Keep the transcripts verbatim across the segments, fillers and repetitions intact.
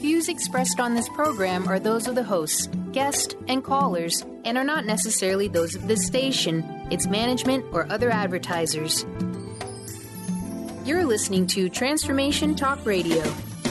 views expressed on this program are those of the hosts, guests, and callers, and are not necessarily those of this station, its management, or other advertisers. You're listening to Transformation Talk Radio.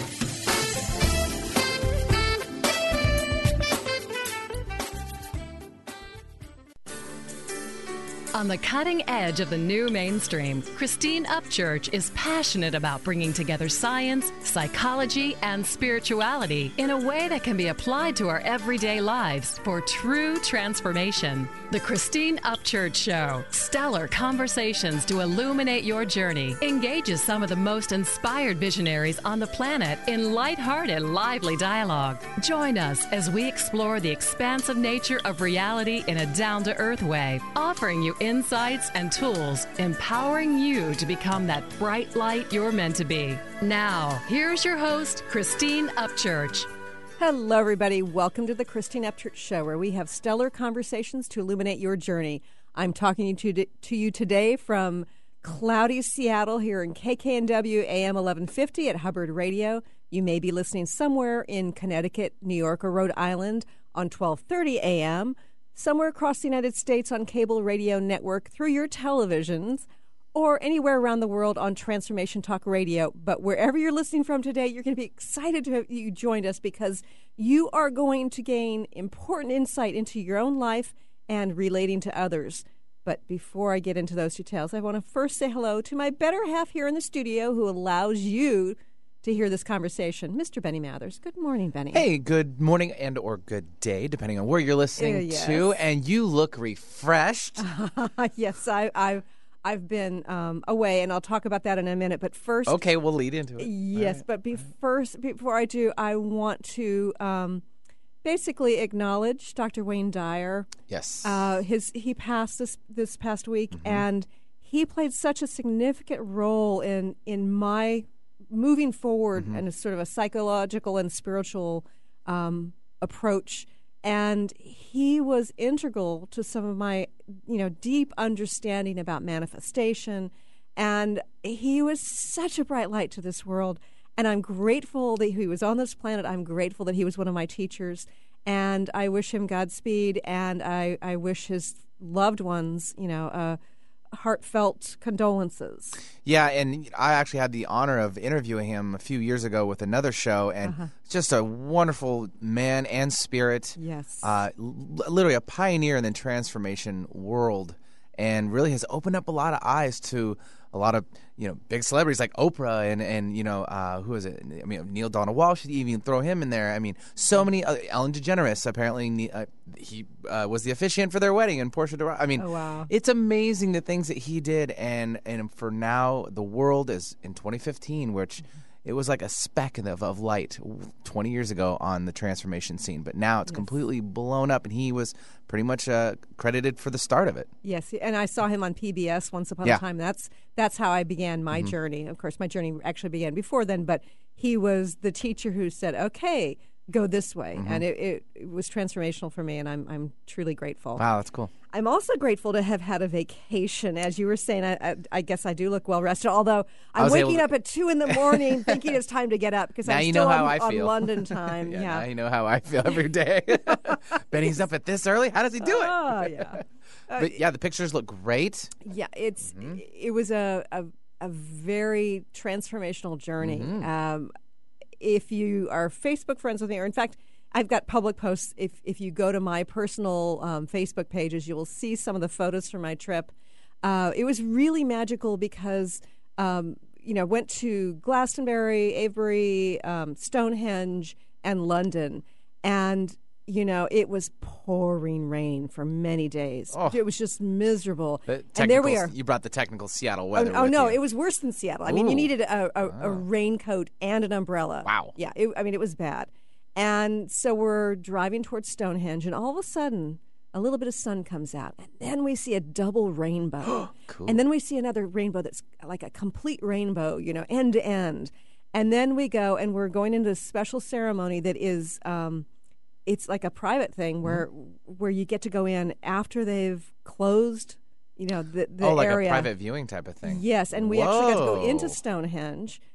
On the cutting edge of the new mainstream, Christine Upchurch is passionate about bringing together science, psychology, and spirituality in a way that can be applied to our everyday lives for true transformation. The Christine Upchurch Show, stellar conversations to illuminate your journey, engages some of the most inspired visionaries on the planet in lighthearted, lively dialogue. Join us as we explore the expansive nature of reality in a down-to-earth way, offering you insights and tools, empowering you to become that bright light you're meant to be. Now, here's your host, Christine Upchurch. Hello, everybody. Welcome to the Christine Upchurch Show, where we have stellar conversations to illuminate your journey. I'm talking to, to you today from cloudy Seattle here in K K N W A M eleven fifty at Hubbard Radio. You may be listening somewhere in Connecticut, New York, or Rhode Island on twelve thirty A M, somewhere across the United States on cable radio network through your televisions, or anywhere around the world on Transformation Talk Radio. But wherever you're listening from today, you're going to be excited to have you joined us because you are going to gain important insight into your own life and relating to others. But before I get into those details, I want to first say hello to my better half here in the studio who allows you to hear this conversation, Mister Benny Mathers. Good morning, Benny. Hey, good morning and or good day, depending on where you're listening uh, yes. to. And you look refreshed. yes, I, I've I've been um, away, and I'll talk about that in a minute. But first, okay, we'll lead into it. Yes, right. but be first, before I do, I want to um, basically acknowledge Doctor Wayne Dyer. Yes, uh, his he passed this this past week, mm-hmm. and he played such a significant role in in my moving forward mm-hmm. and a sort of a psychological and spiritual um, approach. And he was integral to some of my, you know, deep understanding about manifestation. And he was such a bright light to this world. And I'm grateful that he was on this planet. I'm grateful that he was one of my teachers. And I wish him Godspeed. And I, I wish his loved ones, you know, uh, heartfelt condolences. Yeah, and I actually had the honor of interviewing him a few years ago with another show, and uh-huh. just a wonderful man and spirit. Yes. Uh, l- literally a pioneer in the transformation world, and really has opened up a lot of eyes to a lot of, you know, big celebrities like Oprah and, and you know, uh, who is it? I mean, Neil Donald Walsh, you even throw him in there. I mean, so many, uh, Ellen DeGeneres, apparently uh, he uh, was the officiant for their wedding, and Portia de I mean, oh, wow. It's amazing the things that he did, and, and for now, the world is in twenty fifteen, which mm-hmm. it was like a speck of, of light twenty years ago on the transformation scene, but now it's yes. completely blown up, and he was pretty much uh, credited for the start of it. Yes, and I saw him on P B S once upon yeah. a time. That's that's how I began my mm-hmm. journey. Of course, my journey actually began before then, but he was the teacher who said, okay, go this way. Mm-hmm. And it, it, it was transformational for me, and I'm I'm truly grateful. Wow, that's cool. I'm also grateful to have had a vacation. As you were saying, I, I, I guess I do look well rested, although I'm waking to... up at two in the morning thinking it's time to get up because now I'm you still know how on, I on feel. London time. yeah, yeah. Now you know how I feel every day. Benny's up at this early? How does he do it? Oh, yeah. Uh, but yeah, the pictures look great. Yeah, it's mm-hmm. it was a, a, a very transformational journey. Mm-hmm. Um, if you are Facebook friends with me, or in fact, I've got public posts. If if you go to my personal um, Facebook pages, you will see some of the photos from my trip. Uh, it was really magical because, um, you know, went to Glastonbury, Avebury, um, Stonehenge, and London. And, you know, it was pouring rain for many days. Oh. It was just miserable. The and there we are. You brought the technical Seattle weather Oh, oh with no, you. it was worse than Seattle. I mean, you Ooh. needed a, a, oh. a raincoat and an umbrella. Wow. Yeah, it, I mean, it was bad. And so we're driving towards Stonehenge, and all of a sudden, a little bit of sun comes out, and then we see a double rainbow. Cool. And then we see another rainbow that's like a complete rainbow, you know, end to end. And then we go, and we're going into this special ceremony that is, um, it's like a private thing where mm-hmm. where you get to go in after they've closed, you know, the, the oh, like area. a private viewing type of thing. Yes, and we Whoa. actually got to go into Stonehenge.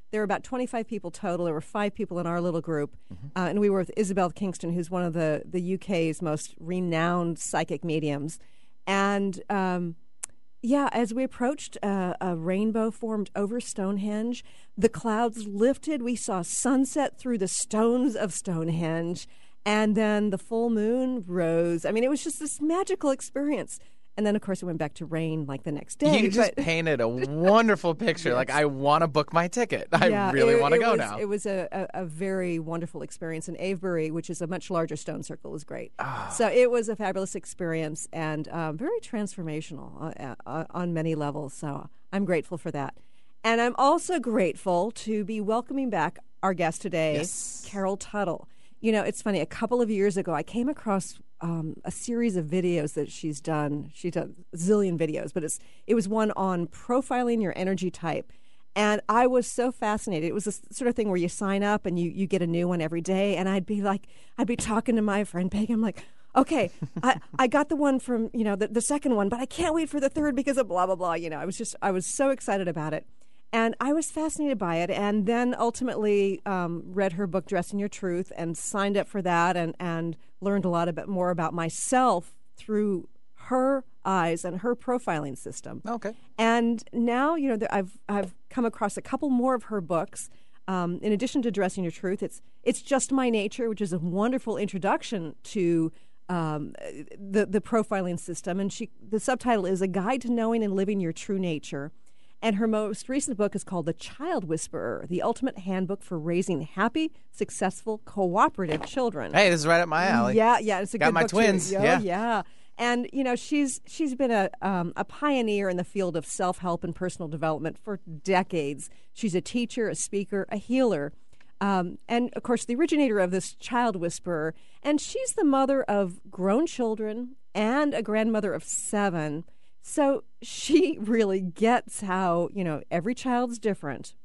there were about twenty-five people total. There were five people in our little group, Mm-hmm. uh, and we were with Isabel Kingston, who's one of the, the U K's most renowned psychic mediums. And um, yeah, as we approached, uh, a rainbow formed over Stonehenge. The clouds lifted. We saw sunset through the stones of Stonehenge. And then the full moon rose. I mean, it was just this magical experience. And then, of course, it went back to rain like the next day. You just but- painted a wonderful picture. Yes. Like, I want to book my ticket. I Yeah, really it- want to it go was- now. It was a, a, a very wonderful experience. And Avebury, which is a much larger stone circle, was great. Ah. So it was a fabulous experience and um, very transformational uh, uh, on many levels. So I'm grateful for that. And I'm also grateful to be welcoming back our guest today, Yes. Carol Tuttle. You know, it's funny. A couple of years ago, I came across um, a series of videos that she's done. She's done a zillion videos, but it's it was one on profiling your energy type. And I was so fascinated. It was this sort of thing where you sign up and you, you get a new one every day. And I'd be like, I'd be talking to my friend Peggy. I'm like, okay, I, I got the one from, you know, the, the second one, but I can't wait for the third because of blah, blah, blah. You know, I was just, I was so excited about it. And I was fascinated by it, and then ultimately um, read her book, Dressing Your Truth, and signed up for that and, and learned a lot about, more about myself through her eyes and her profiling system. Okay. And now, you know, there- I've I've come across a couple more of her books. Um, in addition to Dressing Your Truth, it's it's Just My Nature, which is a wonderful introduction to um, the the profiling system. And she the subtitle is A Guide to Knowing and Living Your True Nature. And her most recent book is called The Child Whisperer, the ultimate handbook for raising happy, successful, cooperative children. Hey, this is right up my alley. Yeah, yeah, it's a Got good my book too. twins, Oh, yeah. yeah. And you know, she's she's been a um, a pioneer in the field of self-help and personal development for decades. She's a teacher, a speaker, a healer. Um, and of course, the originator of this Child Whisperer, and she's the mother of grown children and a grandmother of seven. So she really gets how, you know, every child's different.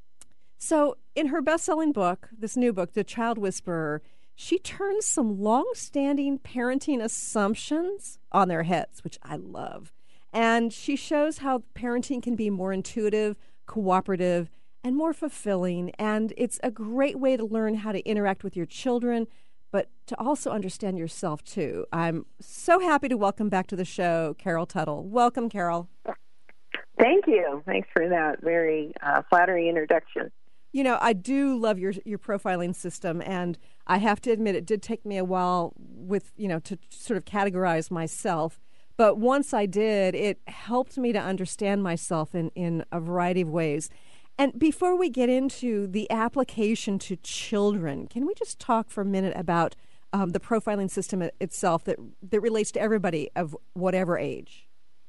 So in her best-selling book, this new book, The Child Whisperer, she turns some long-standing parenting assumptions on their heads, which I love. And she shows how parenting can be more intuitive, cooperative, and more fulfilling. And it's a great way to learn how to interact with your children, but to also understand yourself, too. I'm so happy to welcome back to the show Carol Tuttle. Welcome, Carol. Thank you. Thanks for that very uh, flattering introduction. You know, I do love your your profiling system, and I have to admit it did take me a while with, you know, to sort of categorize myself. But once I did, it helped me to understand myself in, in a variety of ways. And before we get into the application to children, can we just talk for a minute about um, the profiling system itself that that relates to everybody of whatever age?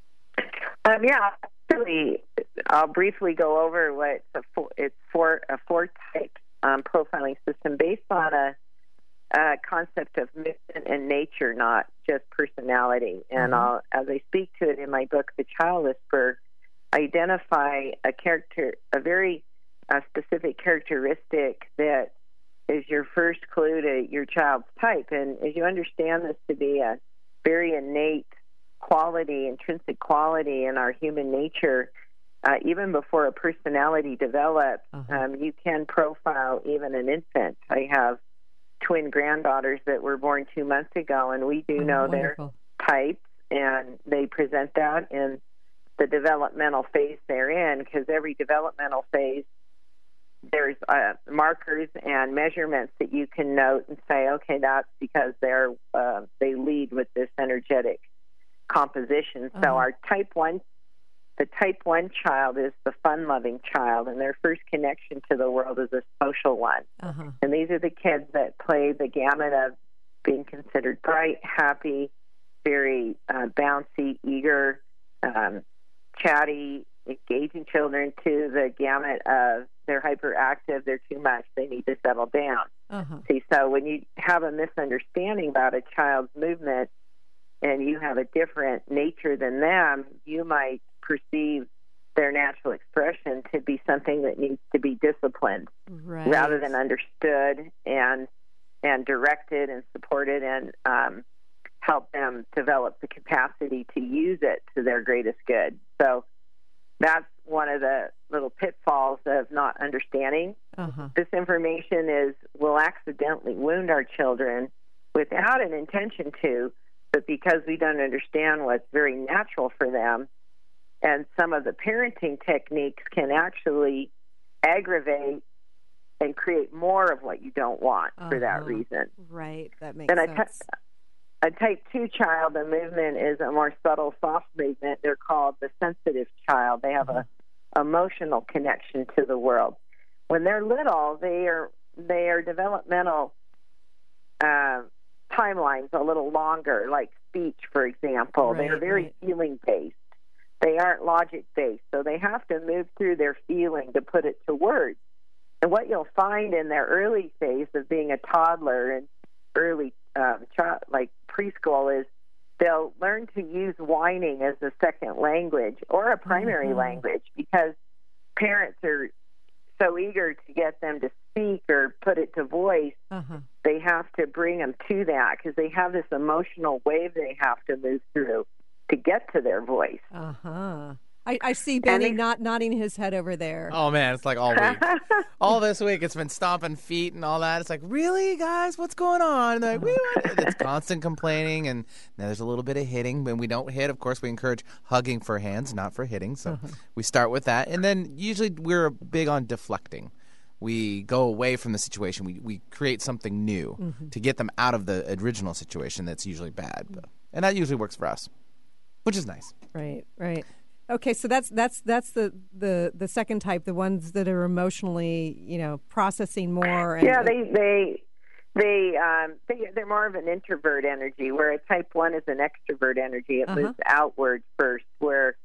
Um, yeah, actually, I'll briefly go over what a four, it's for a four-type um, profiling system based on a, a concept of mission and nature, not just personality. And Mm-hmm. I'll, as I speak to it in my book, The Child Whisperer, identify a character, a very uh, specific characteristic that is your first clue to your child's type. And as you understand this to be a very innate quality, intrinsic quality in our human nature, uh, even before a personality develops, Uh-huh. um, you can profile even an infant. I have twin granddaughters that were born two months ago, and we do Oh, know wonderful. their types, and they present that in the developmental phase they're in, because every developmental phase there's uh, markers and measurements that you can note and say, okay, that's because they're uh, they lead with this energetic composition. So Uh-huh. our type one, the type one child is the fun-loving child, and their first connection to the world is a social one. Uh-huh. And these are the kids that play the gamut of being considered bright, happy, very uh, bouncy, eager, um, chatty, engaging children, to the gamut of they're hyperactive, they're too much, they need to settle down. Uh-huh. See, so when you have a misunderstanding about a child's movement and you have a different nature than them, you might perceive their natural expression to be something that needs to be disciplined Right. rather than understood and and directed and supported, and um, help them develop the capacity to use it to their greatest good. So that's one of the little pitfalls of not understanding. Uh-huh. This information is will accidentally wound our children without an intention to, but because we don't understand what's very natural for them. And some of the parenting techniques can actually aggravate and create more of what you don't want uh-huh. for that reason. Right, that makes and sense. A, t- a type two child, the movement is a more subtle, soft movement. They're called the sensitive child. They have uh-huh. a emotional connection to the world. When they're little, they are they are developmental uh, timelines a little longer, like speech, for example. Right, They're very right. feeling-based. They aren't logic-based, so they have to move through their feeling to put it to words. And what you'll find in their early phase of being a toddler and early um, child, like preschool, is they'll learn to use whining as a second language or a primary mm-hmm. language, because parents are so eager to get them to speak or put it to voice. Uh-huh. They have to bring them to that because they have this emotional wave they have to move through to get to their voice. Uh-huh. I, I see Benny they, not nodding his head over there. Oh, man, it's like all week. all this week, it's been stomping feet and all that. It's like, really, guys, what's going on? And they're like, we want it. It's constant complaining, and now there's a little bit of hitting. When we don't hit, of course, we encourage hugging for hands, not for hitting. So uh-huh. we start with that. And then usually we're big on deflecting. We go away from the situation. We we create something new mm-hmm. to get them out of the original situation that's usually bad. But, and that usually works for us, which is nice. Right, right. Okay, so that's that's that's the, the, the second type, the ones that are emotionally, you know, processing more. And, yeah, they they they um they they're more of an introvert energy, where a type one is an extrovert energy. It uh-huh. moves outward first, where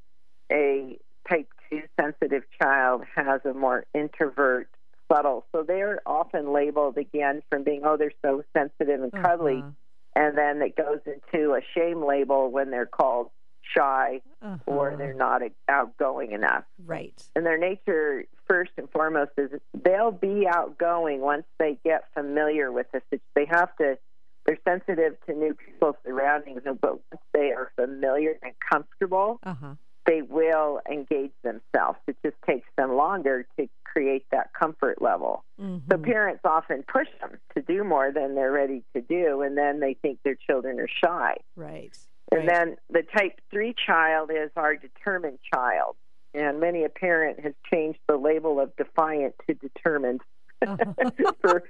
a type two sensitive child has a more introvert, subtle. So they're often labeled again from being, oh, they're so sensitive and cuddly, uh-huh. and then it goes into a shame label when they're called shy uh-huh. or they're not outgoing enough. Right. And their nature, first and foremost, is they'll be outgoing once they get familiar with this. They have to, they're sensitive to new people's surroundings, but once they are familiar and comfortable, uh-huh. they will engage themselves. It just takes them longer to create that comfort level. Mm-hmm. So parents often push them to do more than they're ready to do, and then they think their children are shy. Right. And right. then the type three child is our determined child. And many a parent has changed the label of defiant to determined. Uh-huh. For,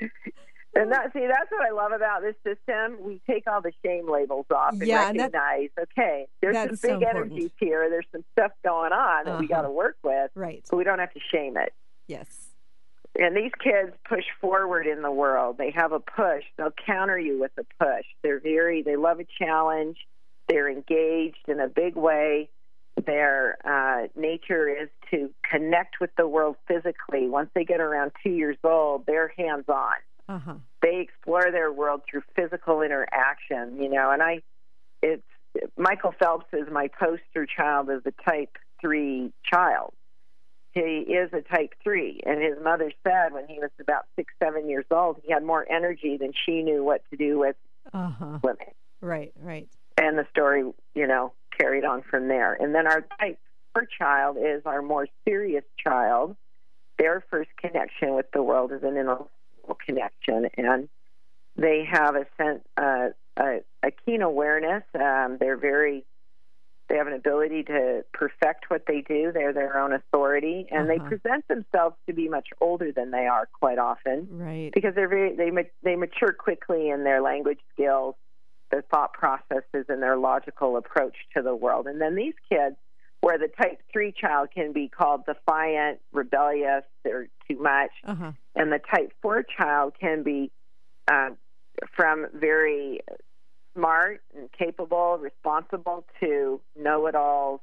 and that, see, that's what I love about this system. We take all the shame labels off and yeah, recognize, and okay, there's some big so energies here. There's some stuff going on that uh-huh. we got to work with. Right. But we don't have to shame it. Yes. And these kids push forward in the world. They have a push. They'll counter you with a push. They're very, they love a challenge. They're engaged in a big way. Their uh, nature is to connect with the world physically. Once they get around two years old, they're hands-on. Uh-huh. They explore their world through physical interaction, you know. And I, it's Michael Phelps is my poster child as a type three child. He is a type three, and his mother said when he was about six, seven years old, he had more energy than she knew what to do with uh-huh. women. Right, right. And the story, you know, carried on from there. And then our type four child is our more serious child. Their first connection with the world is an intellectual connection, and they have a sense, uh, a, a keen awareness. Um, they're very They have an ability to perfect what they do. They're their own authority, and uh-huh. they present themselves to be much older than they are quite often. Right. Because they're very they they mature quickly in their language skills, their thought processes, and their logical approach to the world. And then these kids, where the type three child can be called defiant, rebellious, they're too much, uh-huh. and the type four child can be uh, from very smart and capable, responsible to know-it-alls,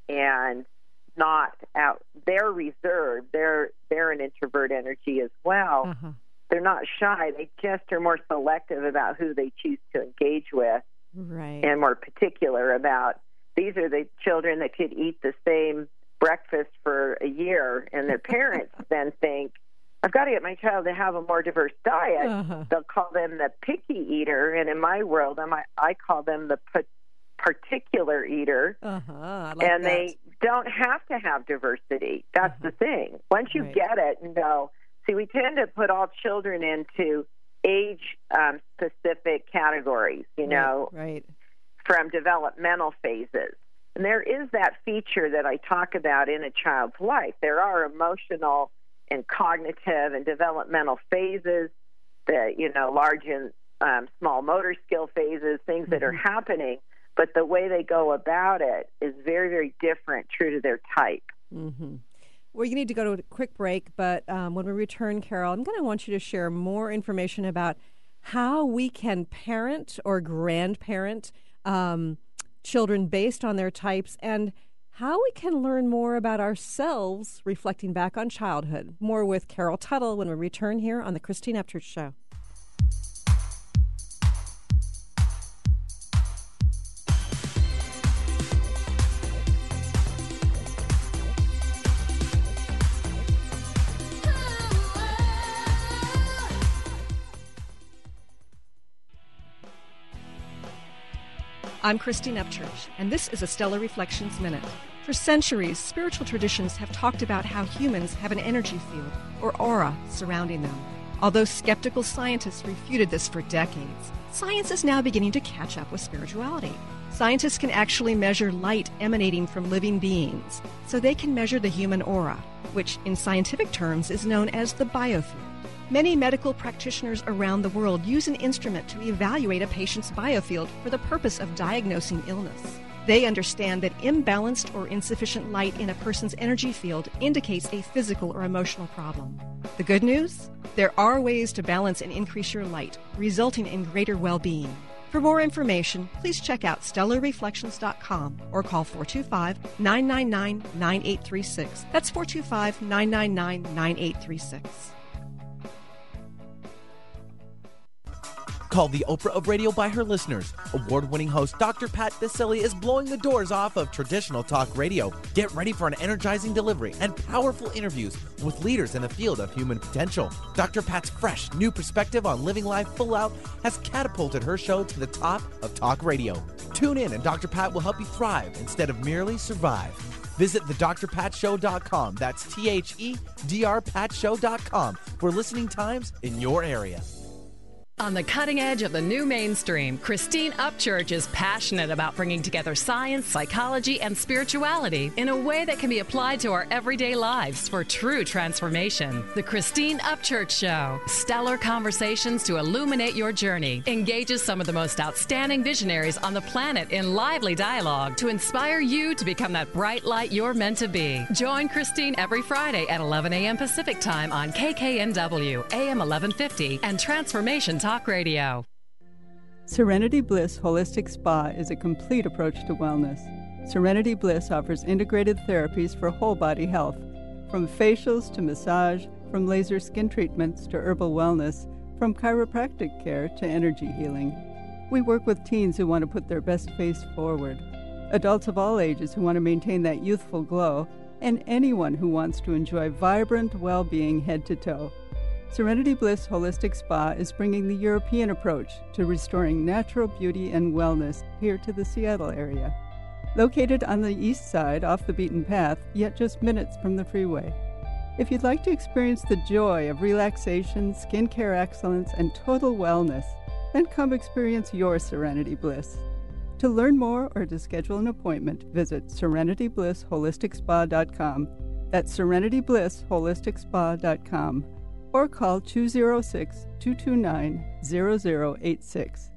and not out. They're reserved. They're they're an introvert energy as well. Uh-huh. They're not shy. They just are more selective about who they choose to engage with, right. and more particular about. These are the children that could eat the same breakfast for a year, and their parents then think, I've got to get my child to have a more diverse diet. Uh-huh. They'll call them the picky eater, and in my world, I, I call them the particular eater, Uh-huh. I like and that. they don't have to have diversity. Uh-huh. I like and that. they don't have to have diversity. That's Uh-huh. the thing. Once you Right. get it and go, see, we tend to put all children into age-specific um, categories, you know, Right. from developmental phases. And there is that feature that I talk about in a child's life. There are emotional and cognitive and developmental phases, that, you know, large and um, small motor skill phases, things that are Mm-hmm. happening, but the way they go about it is very, very different, true to their type. Mm-hmm. Well, you need to go to a quick break, but um, when we return, Carol, I'm going to want you to share more information about how we can parent or grandparent um, children based on their types, and how we can learn more about ourselves reflecting back on childhood. More with Carol Tuttle when we return here on The Christine Upchurch Show. I'm Christine Upchurch, and this is a Stellar Reflections Minute. For centuries, spiritual traditions have talked about how humans have an energy field, or aura, surrounding them. Although skeptical scientists refuted this for decades, science is now beginning to catch up with spirituality. Scientists can actually measure light emanating from living beings, so they can measure the human aura, which in scientific terms is known as the biofield. Many medical practitioners around the world use an instrument to evaluate a patient's biofield for the purpose of diagnosing illness. They understand that imbalanced or insufficient light in a person's energy field indicates a physical or emotional problem. The good news? There are ways to balance and increase your light, resulting in greater well-being. For more information, please check out stellar reflections dot com or call four two five, nine nine nine, nine eight three six. That's four two five, nine nine nine, nine eight three six. Called the Oprah of radio by her listeners, award-winning host Doctor Pat Baccili is blowing the doors off of traditional talk radio. Get ready for an energizing delivery and powerful interviews with leaders in the field of human potential. Doctor Pat's fresh, new perspective on living life full out has catapulted her show to the top of talk radio. Tune in and Doctor Pat will help you thrive instead of merely survive. Visit the dr pat show dot com. That's T H E D R pat show dot com for listening times in your area. On the cutting edge of the new mainstream, Christine Upchurch is passionate about bringing together science, psychology, and spirituality in a way that can be applied to our everyday lives for true transformation. The Christine Upchurch Show, stellar conversations to illuminate your journey, engages some of the most outstanding visionaries on the planet in lively dialogue to inspire you to become that bright light you're meant to be. Join Christine every Friday at eleven a.m. Pacific Time on K K N W, A M eleven fifty, and Transformation Talk Radio. Serenity Bliss Holistic Spa is a complete approach to wellness. Serenity Bliss offers integrated therapies for whole body health, from facials to massage, from laser skin treatments to herbal wellness, from chiropractic care to energy healing. We work with teens who want to put their best face forward, adults of all ages who want to maintain that youthful glow, and anyone who wants to enjoy vibrant well-being head to toe. Serenity Bliss Holistic Spa is bringing the European approach to restoring natural beauty and wellness here to the Seattle area. Located on the east side off the beaten path, yet just minutes from the freeway. If you'd like to experience the joy of relaxation, skincare excellence, and total wellness, then come experience your Serenity Bliss. To learn more or to schedule an appointment, visit serenity bliss holistic spa dot com. That's serenity bliss holistic spa dot com. Or call two oh six, two two nine, zero zero eight six.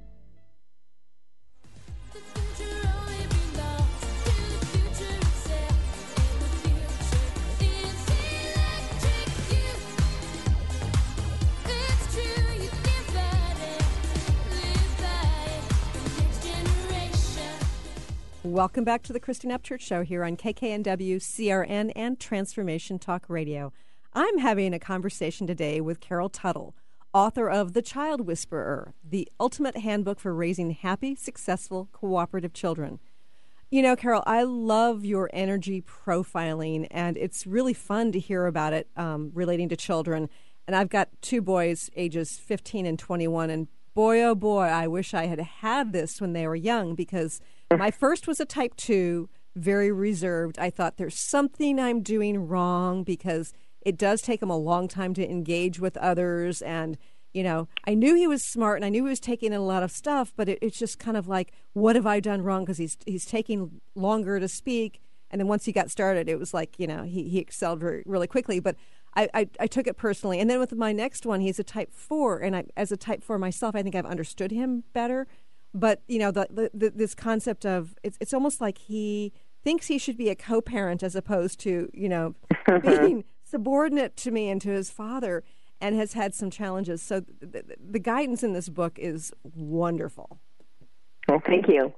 Welcome back to the Christine Upchurch Show here on K K N W, C R N, and Transformation Talk Radio. I'm having a conversation today with Carol Tuttle, author of The Child Whisperer, the ultimate handbook for raising happy, successful, cooperative children. You know, Carol, I love your energy profiling, and it's really fun to hear about it um, relating to children. And I've got two boys, ages fifteen and twenty-one, and boy, oh boy, I wish I had had this when they were young, because My first was a type two, very reserved. I thought there's something I'm doing wrong because it does take him a long time to engage with others. And, you know, I knew he was smart and I knew he was taking in a lot of stuff, but it, it's just kind of like, what have I done wrong? Because he's, he's taking longer to speak. And then once he got started, it was like, you know, he, he excelled very, really quickly. But I, I, I took it personally. And then with my next one, he's a type four. And I, as a type four myself, I think I've understood him better. But, you know, the, the, the this concept of it's, it's almost like he thinks he should be a co-parent as opposed to, you know, being subordinate to me and to his father, and has had some challenges. So the, the guidance in this book is wonderful. Well, thank you.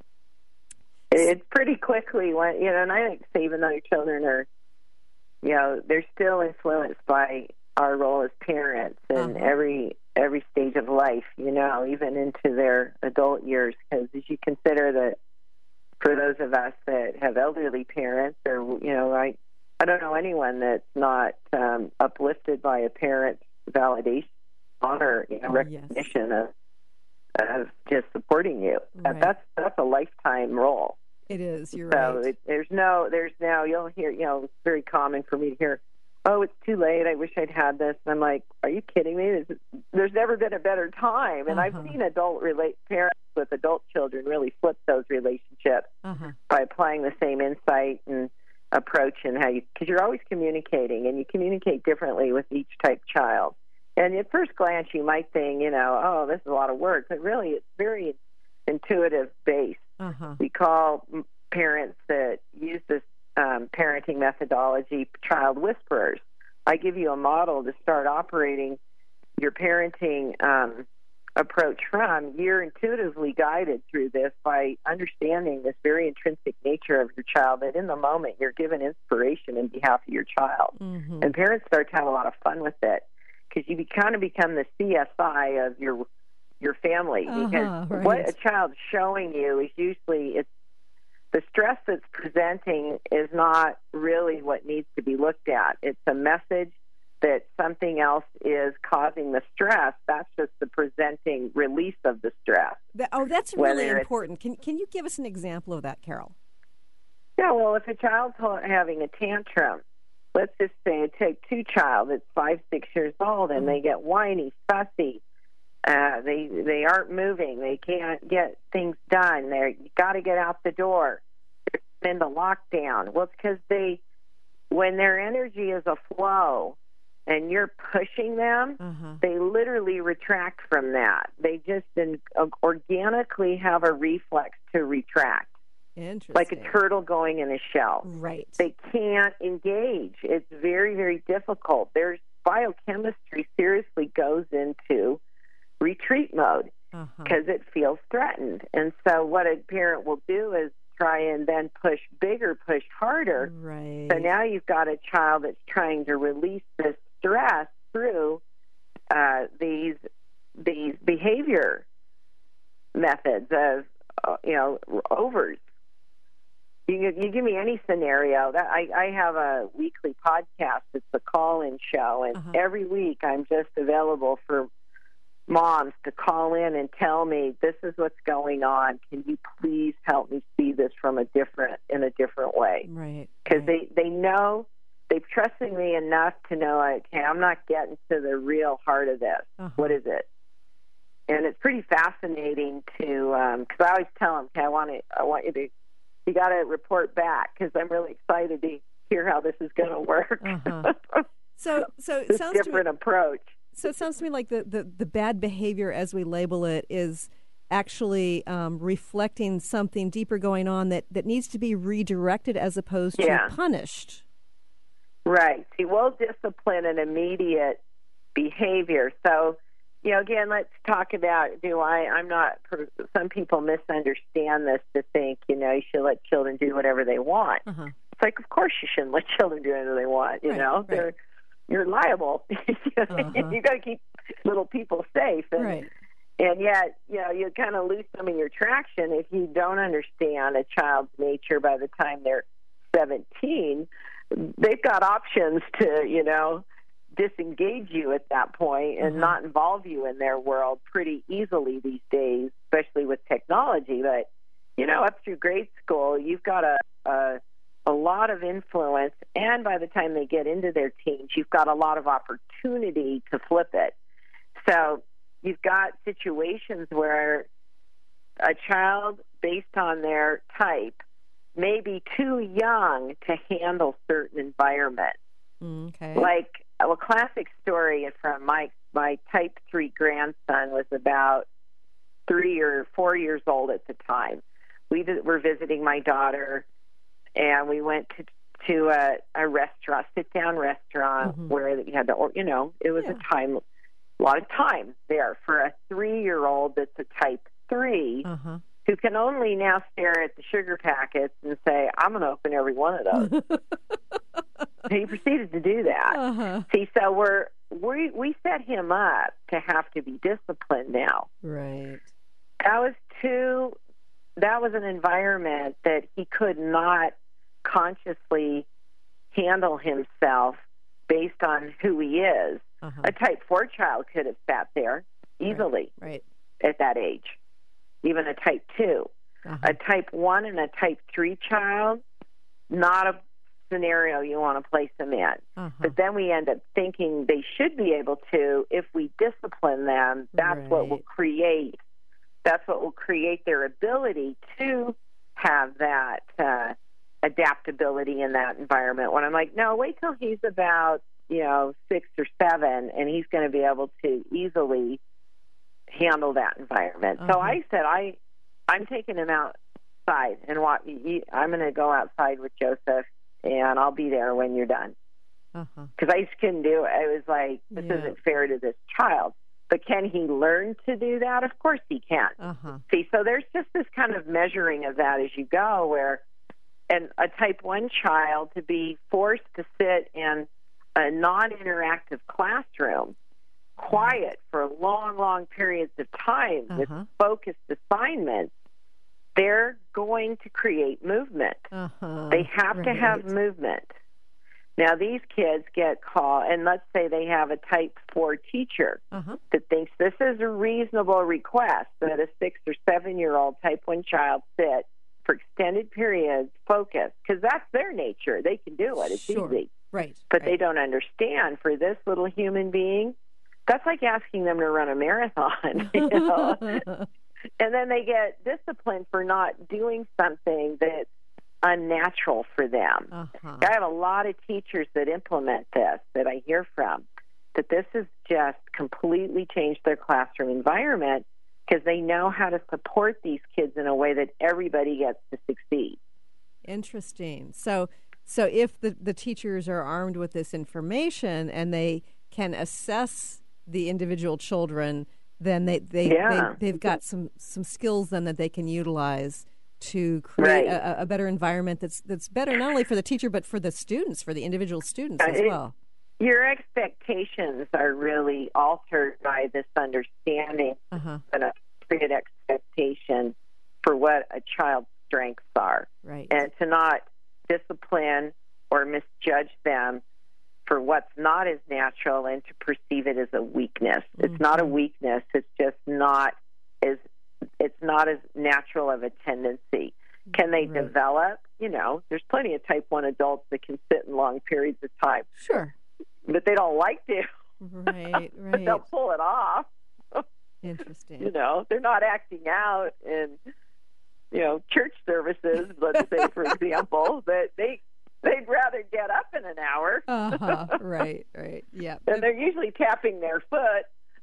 It's pretty quickly, when, you know, and I think even though your children are, you know, they're still influenced by our role as parents in uh-huh. every every stage of life, you know, even into their adult years. Because as you consider that for those of us that have elderly parents, or, you know, I, I don't know anyone that's not um, uplifted by a parent's validation, honor, you know, oh, recognition yes. of, of just supporting you. Right. That's that's a lifetime role. It is. You're so right. it, there's no, there's now, you'll hear, you know, it's very common for me to hear, oh, it's too late. I wish I'd had this. And I'm like, are you kidding me? There's, there's never been a better time. And uh-huh. I've seen adult relate parents with adult children really flip those relationships uh-huh. by applying the same insight and approach, and how you, because you're always communicating, and you communicate differently with each type child. And at first glance, you might think, you know, oh, this is a lot of work, but really, it's very intuitive based. Uh-huh. We call parents that use this um, parenting methodology child whisperers. I give you a model to start operating your parenting um, approach from. You're intuitively guided through this by understanding this very intrinsic nature of your child, that in the moment you're given inspiration in behalf of your child. Mm-hmm. And parents start to have a lot of fun with it, because you kind of become the C S I of your your family, because uh-huh, right. what a child's showing you is usually, it's the stress that's presenting is not really what needs to be looked at. It's a message that something else is causing the stress. That's just the presenting release of the stress. That, oh, that's really Whether important. Can can you give us an example of that, Carol? Yeah, well, if a child's having a tantrum, let's just say take two child that's five, six years old, and they get whiny, fussy. Uh, they they aren't moving. They can't get things done. They're you got to get out the door. They're into lockdown. Well, it's because they, when their energy is a flow, and you're pushing them, uh-huh. they literally retract from that. They just in, uh, organically have a reflex to retract. Interesting. Like a turtle going in a shell. Right. They can't engage. It's very, very difficult. There's biochemistry seriously goes into retreat mode because uh-huh. it feels threatened. And so what a parent will do is try and then push bigger, push harder. Right. So now you've got a child that's trying to release this stress through uh, these these behavior methods of, uh, you know, overs. You, you give me any scenario. That I, I have a weekly podcast. It's a call-in show, and uh-huh. every week I'm just available for moms to call in and tell me, this is what's going on. Can you please help me see this from a different in a different way? Right. Because right. they, they know, they've trusted me enough to know, okay, I'm not getting to the real heart of this. Uh-huh. What is it? And it's pretty fascinating to, because um, I always tell them, okay, I want to, I want you to, you got to report back, because I'm really excited to hear how this is going to work. Uh-huh. So, so it this sounds different to me, approach. So it sounds to me like the, the, the bad behavior, as we label it, is actually um, reflecting something deeper going on that, that needs to be redirected as opposed yeah. to punished. Right. See, we'll discipline an immediate behavior. So, you know, again, let's talk about, do I, I'm not, some people misunderstand this to think, you know, you should let children do whatever they want. Uh-huh. It's like, of course you shouldn't let children do whatever they want, you right, know. Right. They're You're liable. uh-huh. You've got to keep little people safe. And, right. and yet, you know, you kind of lose some of your traction if you don't understand a child's nature by the time they're seventeen. They've got options to, you know, disengage you at that point and uh-huh. not involve you in their world pretty easily these days, especially with technology. But you know, up through grade school, you've got a, a a lot of influence, and by the time they get into their teens, you've got a lot of opportunity to flip it. So you've got situations where a child, based on their type, may be too young to handle certain environments. Okay. Like a classic story from my my type three grandson was about three or four years old at the time. We were visiting my daughter, and we went to to a, a restaurant, sit down restaurant, mm-hmm. where you had to, you know, it was yeah. a time, a lot of time there for a three year old that's a type three, uh-huh. who can only now stare at the sugar packets and say, "I'm going to open every one of those." He proceeded to do that. Uh-huh. See, so we're we we set him up to have to be disciplined now. Right. That was too. That was an environment that he could not consciously handle himself based on who he is. Uh-huh. A type four child could have sat there easily right. Right. at that age, even a type two. Uh-huh. A type one and a type three child, not a scenario you want to place them in. Uh-huh. But then we end up thinking they should be able to, if we discipline them, that's right. what will create That's what will create their ability to have that uh, adaptability in that environment. When I'm like, no, wait till he's about, you know, six or seven, and he's going to be able to easily handle that environment. Uh-huh. So I said, I, I'm taking him outside, and walk, I'm going to go outside with Joseph, and I'll be there when you're done. Because uh-huh. I just couldn't do it. I was like, this yeah. isn't fair to this child. But can he learn to do that? Of course he can. Uh-huh. See, so there's just this kind of measuring of that as you go, where and a type one child to be forced to sit in a non-interactive classroom, quiet for long, long periods of time uh-huh. with focused assignments, they're going to create movement. Uh-huh. They have right. to have movement. Now, these kids get called, and let's say they have a type four teacher uh-huh. that thinks this is a reasonable request that a six or seven-year-old type one child sit for extended periods, focus, because that's their nature. They can do it. It's sure. easy. Right. But right. they don't understand, for this little human being, that's like asking them to run a marathon. You know? And then they get disciplined for not doing something that's unnatural for them. Uh-huh. I have a lot of teachers that implement this that I hear from, that this has just completely changed their classroom environment because they know how to support these kids in a way that everybody gets to succeed. Interesting. So so if the, the teachers are armed with this information and they can assess the individual children, then they, they, yeah. they, they've got some, some skills then that they can utilize to create right. a, a better environment that's that's better not only for the teacher but for the students, for the individual students as it, well. Your expectations are really altered by this understanding uh-huh. and a created expectation for what a child's strengths are. Right. And to not discipline or misjudge them for what's not as natural and to perceive it as a weakness. Mm-hmm. It's not a weakness. It's just not as It's not as natural of a tendency. Can they right. develop? You know, there's plenty of type one adults that can sit in long periods of time. Sure. But they don't like to. Right, but right. they'll pull it off. Interesting. You know, they're not acting out in, you know, church services, let's say, for example, that they, they'd rather get up in an hour. uh-huh. Right, right. Yeah. And they're usually tapping their foot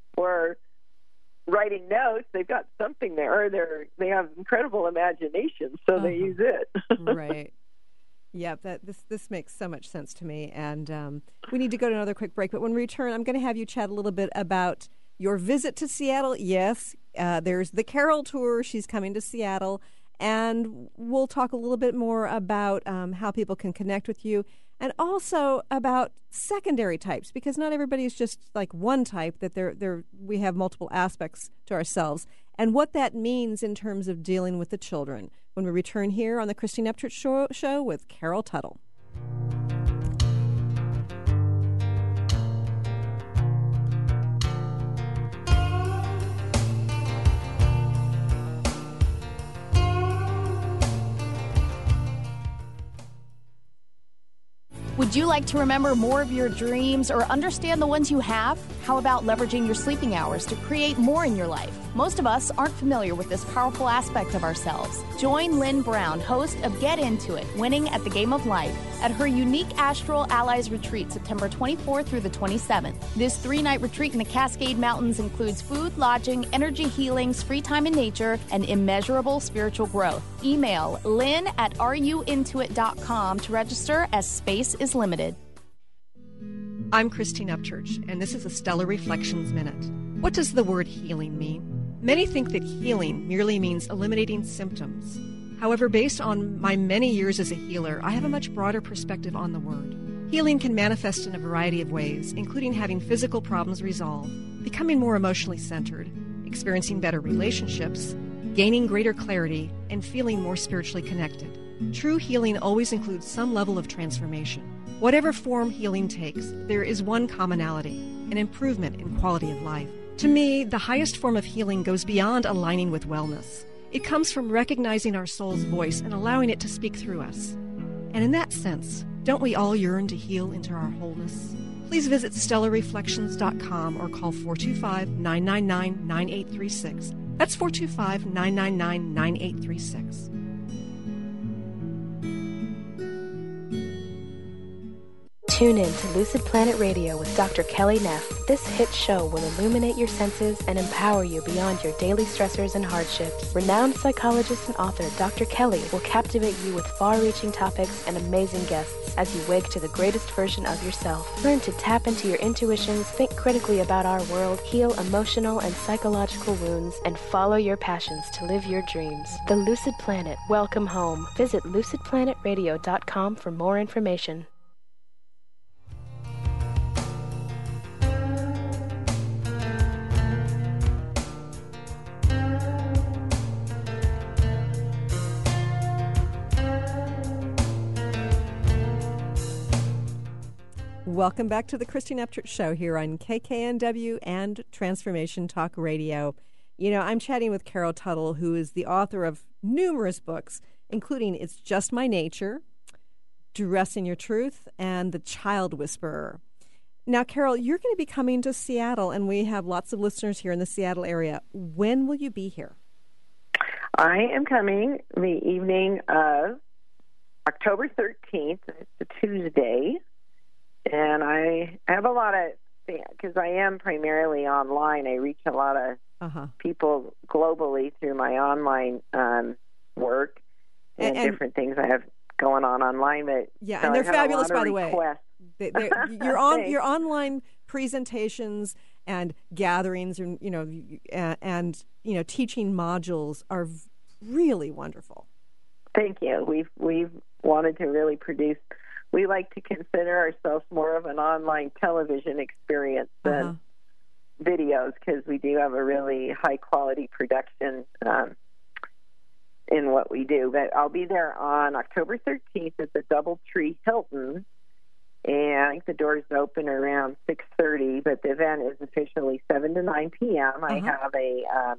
or writing notes. They've got something there. They're they have incredible imagination, so uh-huh. they use it. Right. Yeah, that this this makes so much sense to me. And um, we need to go to another quick break. But when we return, I'm going to have you chat a little bit about your visit to Seattle. Yes, uh, there's the Carol Tour. She's coming to Seattle. And we'll talk a little bit more about um, how people can connect with you, and also about secondary types, because not everybody is just like one type, that they're, they're, we have multiple aspects to ourselves, and what that means in terms of dealing with the children when we return here on the Christine Upchurch show, show with Carol Tuttle. Would you like to remember more of your dreams or understand the ones you have? How about leveraging your sleeping hours to create more in your life? Most of us aren't familiar with this powerful aspect of ourselves. Join Lynn Brown, host of Get Into It, Winning at the Game of Life, at her unique Astral Allies Retreat, September twenty-fourth through the twenty-seventh. This three-night retreat in the Cascade Mountains includes food, lodging, energy healings, free time in nature, and immeasurable spiritual growth. Email lynn at are you into it dot com to register, as space is limited. I'm Christine Upchurch, and this is a Stellar Reflections Minute. What does the word healing mean? Many think that healing merely means eliminating symptoms. However, based on my many years as a healer, I have a much broader perspective on the word. Healing can manifest in a variety of ways, including having physical problems resolved, becoming more emotionally centered, experiencing better relationships, gaining greater clarity, and feeling more spiritually connected. True healing always includes some level of transformation. Whatever form healing takes, there is one commonality, an improvement in quality of life. To me, the highest form of healing goes beyond aligning with wellness. It comes from recognizing our soul's voice and allowing it to speak through us. And in that sense, don't we all yearn to heal into our wholeness? Please visit stellar reflections dot com or call four two five, nine nine nine, nine eight three six. That's four two five, nine nine nine, nine eight three six. Tune in to Lucid Planet Radio with Doctor Kelly Neff. This hit show will illuminate your senses and empower you beyond your daily stressors and hardships. Renowned psychologist and author Doctor Kelly will captivate you with far-reaching topics and amazing guests as you wake to the greatest version of yourself. Learn to tap into your intuitions, think critically about our world, heal emotional and psychological wounds, and follow your passions to live your dreams. The Lucid Planet. Welcome home. Visit lucid planet radio dot com for more information. Welcome back to the Christine Upchurch Show here on K K N W and Transformation Talk Radio. You know, I'm chatting with Carol Tuttle, who is the author of numerous books, including It's Just My Nature, Dress in Your Truth, and The Child Whisperer. Now, Carol, you're going to be coming to Seattle, and we have lots of listeners here in the Seattle area. When will you be here? I am coming the evening of October thirteenth. It's a Tuesday. And I have a lot of, because I am primarily online, I reach a lot of uh-huh. people globally through my online um, work and, and different things I have going on online. But yeah, so and they're fabulous, by the requests. way. They, your on your online presentations and gatherings, and you know, and, and you know, teaching modules are really wonderful. Thank you. We've we've wanted to really produce. We like to consider ourselves more of an online television experience than uh-huh. videos, because we do have a really high-quality production um, in what we do. But I'll be there on October thirteenth at the Doubletree Hilton, and I think the doors open around six thirty, but the event is officially seven to nine p.m. Uh-huh. I have a... Um,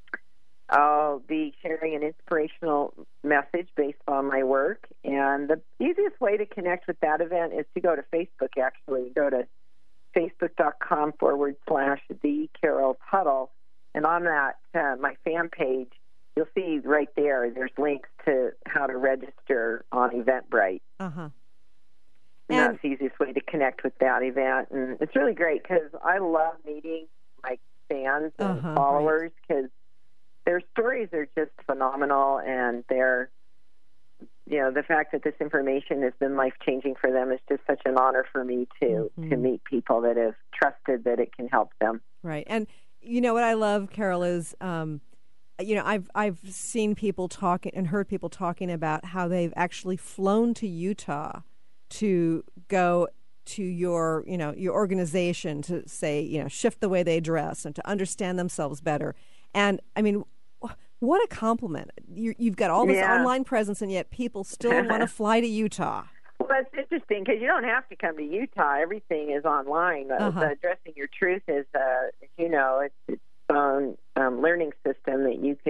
I'll be sharing an inspirational message based on my work, and the easiest way to connect with that event is to go to Facebook, actually. Go to facebook.com forward slash the Carol Tuttle, and on that, uh, my fan page, you'll see right there, there's links to how to register on Eventbrite. Uh-huh. And that's the easiest way to connect with that event, and it's really great because I love meeting my fans and uh-huh, followers, because right. their stories are just phenomenal, and they're, you know, the fact that this information has been life-changing for them is just such an honor for me to mm-hmm. to meet people that have trusted that it can help them. Right, and you know what I love, Carol, is um, you know I've I've seen people talking and heard people talking about how they've actually flown to Utah to go to your you know your organization to say you know shift the way they dress and to understand themselves better. And I mean, what a compliment. You, you've got all this yeah. online presence, and yet people still want to fly to Utah. Well, that's interesting, because you don't have to come to Utah. Everything is online. Uh-huh. The Dressing Your Truth is, uh, as you know, it's its own um, learning system that you could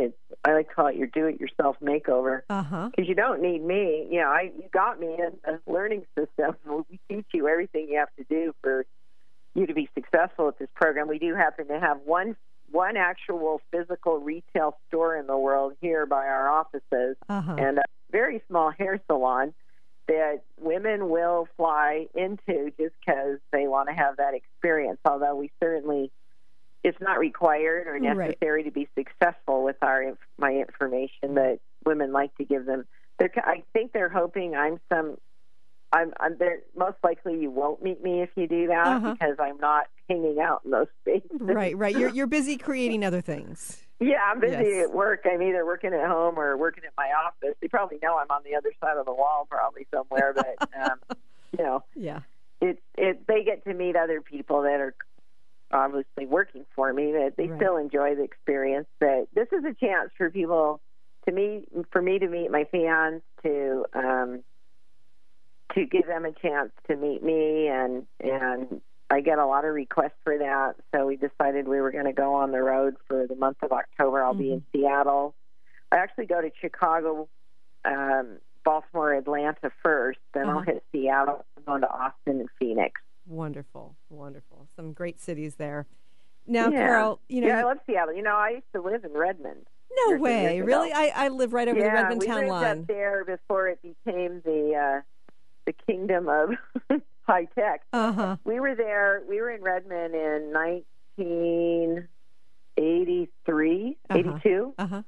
I like to call it your do-it-yourself makeover. Uh-huh. Because you don't need me. You know, I, you got me in a learning system. We teach you everything you have to do for you to be successful at this program. We do happen to have one one actual physical retail store in the world here by our offices, uh-huh. and a very small hair salon that women will fly into just because they want to have that experience, although we certainly, it's not required or necessary right. to be successful with our my information, that women like to give them. They're, I think they're hoping I'm some, I'm, I'm there. Most likely you won't meet me if you do that uh-huh. because I'm not hanging out in those spaces. Right, right. You're, you're busy creating other things. Yeah, I'm busy yes. at work. I'm either working at home or working at my office. They probably know I'm on the other side of the wall, probably somewhere. But um, you know, yeah, it's it. They get to meet other people that are obviously working for me. That they right. still enjoy the experience. That this is a chance for people to meet, for me to meet my fans, to um, to give them a chance to meet me, and and. I get a lot of requests for that, so we decided we were going to go on the road for the month of October. I'll mm-hmm. be in Seattle. I actually go to Chicago, um, Baltimore, Atlanta first, then uh-huh. I'll hit Seattle, I'm going to Austin and Phoenix. Wonderful, wonderful. Some great cities there. Now, yeah. Carol, you know... Yeah, you... I love Seattle. You know, I used to live in Redmond. No way, really? I, I live right over yeah, the Redmond town line. Yeah, we line. lived up there before it became the, uh, the kingdom of... high tech. Uh-huh. We were there. We were in Redmond in nineteen eighty-three, uh-huh. eighty-two Uh-huh.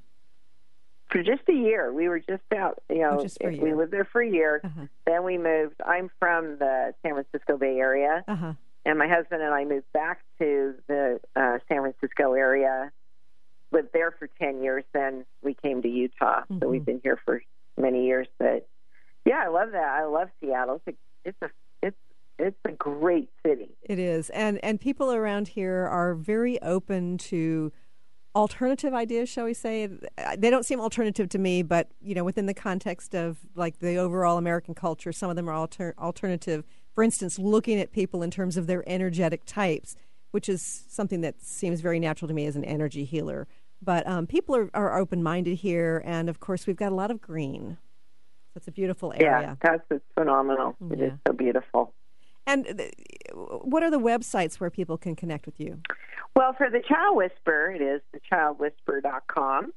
For just a year. We were just out. You know, oh, just for a year. We lived there for a year. Uh-huh. Then we moved. I'm from the San Francisco Bay Area, uh-huh. and my husband and I moved back to the uh, San Francisco area. Lived there for ten years. Then we came to Utah. Mm-hmm. So we've been here for many years. But yeah, I love that. I love Seattle. It's a, it's a it's It's a great city. It is. And and people around here are very open to alternative ideas, shall we say. They don't seem alternative to me, but, you know, within the context of, like, the overall American culture, some of them are alter- alternative. For instance, looking at people in terms of their energetic types, which is something that seems very natural to me as an energy healer. But um, people are, are open-minded here, and, of course, we've got a lot of green. So it's a beautiful area. Yeah, that's it's phenomenal. Yeah. It is so beautiful. And th- what are the websites where people can connect with you? Well, for the Child Whisperer, it is the child whisperer dot com.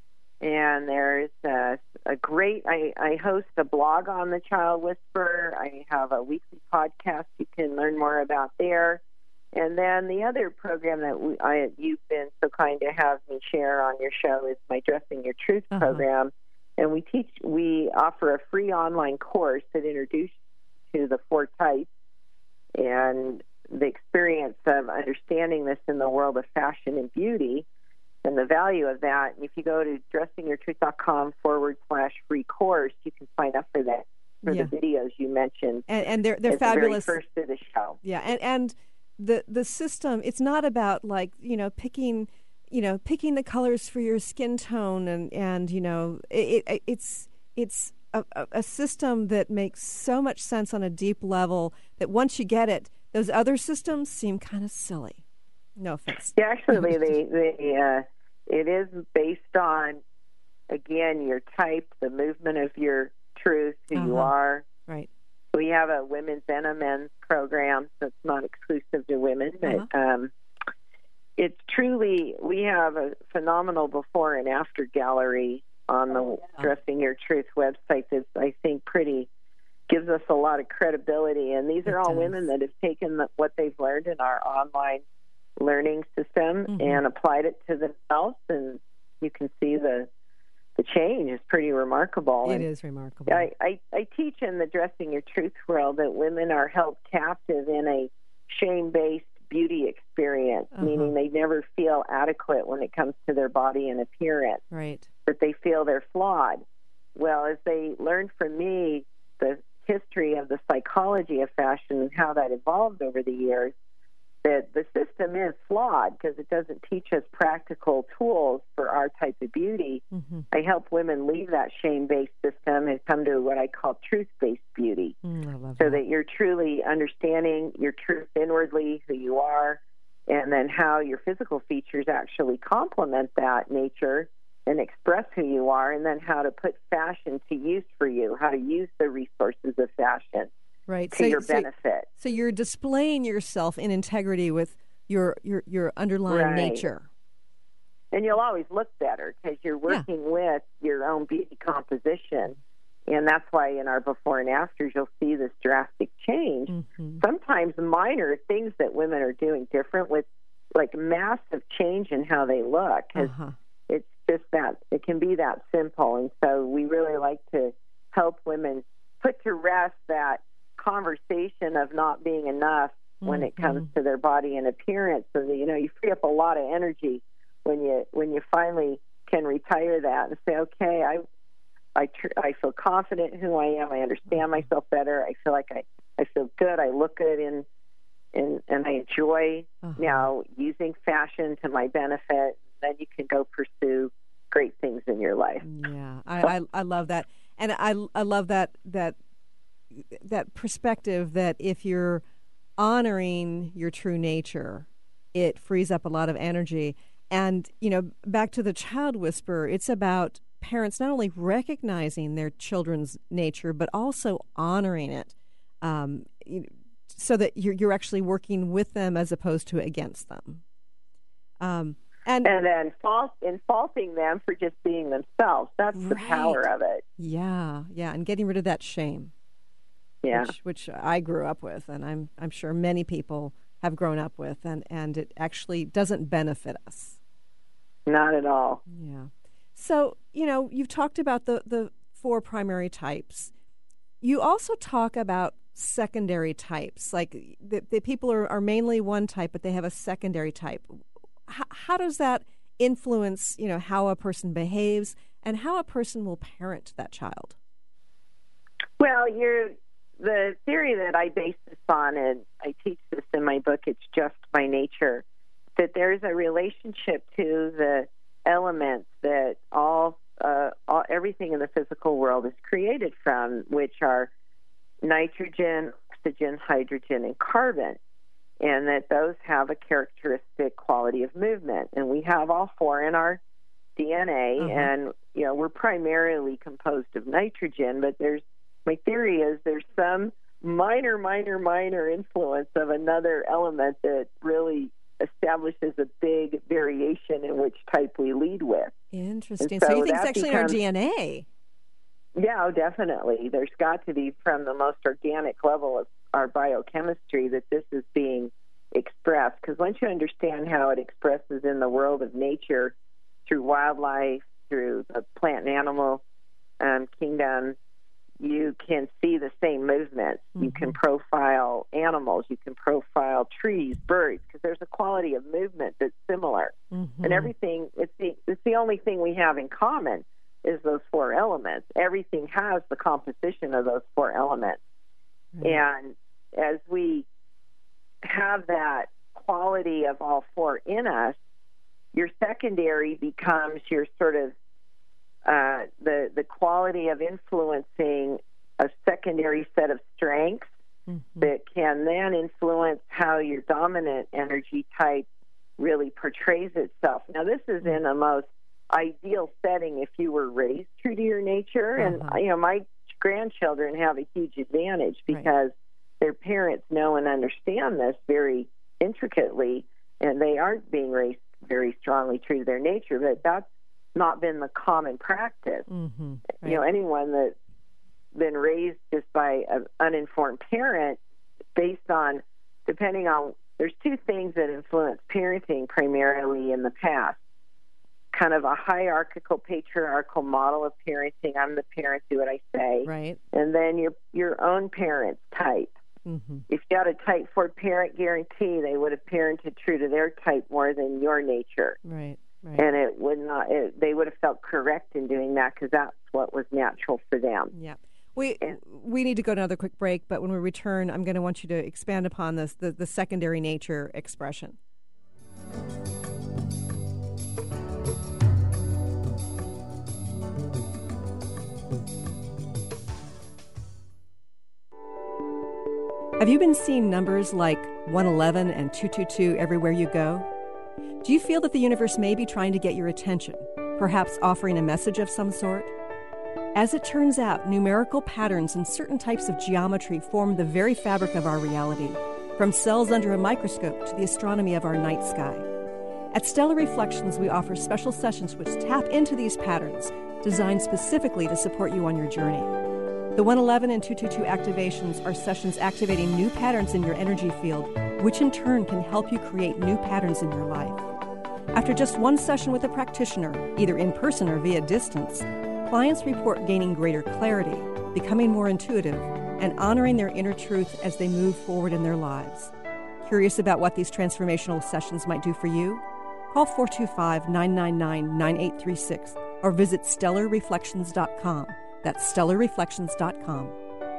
And there's a, a great, I, I host a blog on the Child Whisperer. I have a weekly podcast you can learn more about there. And then the other program that we, I, you've been so kind to have me share on your show is my Dressing Your Truth uh-huh. program. And we teach, we offer a free online course that introduces you to the four types and the experience of understanding this in the world of fashion and beauty and the value of that. And if you go to dressing your truth dot com forward slash free course, you can sign up for that, for yeah. the videos you mentioned. And, and they're, they're fabulous. The very first of the show. Yeah, and, and the, the system, it's not about, like, you know, picking... you know, picking the colors for your skin tone, and, and you know, it, it, it's it's a, a system that makes so much sense on a deep level that once you get it, those other systems seem kind of silly. No offense. Yeah, actually, the, the, uh, it is based on, again, your type, the movement of your truth, who uh-huh. you are. Right. We have a women's and a men's program, so it's not exclusive to women, but... Uh-huh. Um, It's truly, we have a phenomenal before and after gallery on the oh, yeah. Dressing Your Truth website that's, I think, pretty, gives us a lot of credibility. And these are it all does. women that have taken the, what they've learned in our online learning system mm-hmm. and applied it to themselves. And you can see the the change is pretty remarkable. It and is remarkable. I, I, I teach in the Dressing Your Truth world that women are held captive in a shame-based beauty experience, uh-huh. meaning they never feel adequate when it comes to their body and appearance. Right. That they feel they're flawed. Well, as they learn from me the history of the psychology of fashion and how that evolved over the years, that the system is flawed because it doesn't teach us practical tools for our type of beauty. Mm-hmm. I help women leave that shame-based system and come to what I call truth-based beauty. Mm, I love so that. that you're truly understanding your truth inwardly, who you are, and then how your physical features actually complement that nature and express who you are, and then how to put fashion to use for you, how to use the resources of fashion right. to so, your so, benefit. So you're displaying yourself in integrity with your your, your underlying right. nature. And you'll always look better because you're working yeah. with your own beauty composition. And that's why in our before and afters, you'll see this drastic change. Mm-hmm. Sometimes minor things that women are doing different with, like massive change in how they look. Uh-huh. It's just that, it can be that simple. And so we really like to help women put to rest that conversation of not being enough mm-hmm. when it comes to their body and appearance. So that, you know, you free up a lot of energy when you when you finally can retire that and say, okay, I I, tr- I feel confident in who I am. I understand myself better. I feel like I, I feel good. I look good, in, in, and I enjoy uh-huh. now using fashion to my benefit. Then you can go pursue great things in your life. Yeah, I, I, I love that. And I, I love that, that, that perspective that if you're honoring your true nature, it frees up a lot of energy. And, you know, back to the child whisperer, it's about parents not only recognizing their children's nature, but also honoring it, um, so that you're, you're actually working with them as opposed to against them. Um, and, and then false, and faulting them for just being themselves. That's right. The power of it. Yeah, yeah, and getting rid of that shame. Yeah. Which, which I grew up with, and I'm I'm sure many people have grown up with, and, and it actually doesn't benefit us. Not at all. Yeah. So, you know, you've talked about the, the four primary types. You also talk about secondary types, like the, the people are, are mainly one type, but they have a secondary type. H- how does that influence, you know, how a person behaves and how a person will parent that child? Well, you're, the theory that I base this on, and I teach this in my book, It's Just My Nature, that there's a relationship to the elements that all, uh, all everything in the physical world is created from, which are nitrogen, oxygen, hydrogen, and carbon, and that those have a characteristic quality of movement. And we have all four in our D N A, uh-huh. and you know we're primarily composed of nitrogen, but there's my theory is there's some minor, minor, minor influence of another element that really establishes a big variation in which type we lead with. Interesting. So, so you think it's actually becomes, in our D N A? Yeah, definitely. There's got to be, from the most organic level of our biochemistry, that this is being expressed. Because once you understand how it expresses in the world of nature, through wildlife, through the plant and animal um, kingdom, you can see the same movements. Mm-hmm. You can profile animals. You can profile trees, birds, because there's a quality of movement that's similar. Mm-hmm. And everything, it's the, it's the only thing we have in common is those four elements. Everything has the composition of those four elements. Mm-hmm. And as we have that quality of all four in us, your secondary becomes your sort of Uh, the the quality of influencing a secondary set of strengths mm-hmm. that can then influence how your dominant energy type really portrays itself. Now, this is in a most ideal setting if you were raised true to your nature. Uh-huh. And, you know, my grandchildren have a huge advantage because right. their parents know and understand this very intricately, and they aren't being raised very strongly true to their nature, but that's not been the common practice. Mm-hmm, right. You know, anyone that's been raised just by an uninformed parent based on, depending on, there's two things that influence parenting primarily in the past. Kind of a hierarchical, patriarchal model of parenting. I'm the parent, do what I say. Right. And then your your own parent's type. Mm-hmm. If you had a type four parent, guarantee they would have parented true to their type more than your nature. Right. Right. And it would not. It, they would have felt correct in doing that because that's what was natural for them. Yeah, we and, we need to go to another quick break. But when we return, I'm going to want you to expand upon this the, the secondary nature expression. Have you been seeing numbers like one eleven and two two two everywhere you go? Do you feel that the universe may be trying to get your attention? perhaps offering a message of some sort? As it turns out, numerical patterns and certain types of geometry form the very fabric of our reality, from cells under a microscope to the astronomy of our night sky. At Stellar Reflections, we offer special sessions which tap into these patterns, designed specifically to support you on your journey. The one eleven and two twenty-two activations are sessions activating new patterns in your energy field, which in turn can help you create new patterns in your life. After just one session with a practitioner, either in person or via distance, clients report gaining greater clarity, becoming more intuitive, and honoring their inner truth as they move forward in their lives. Curious about what these transformational sessions might do for you? Call four two five, nine nine nine, nine eight three six or visit stellar reflections dot com. That's stellar reflections dot com.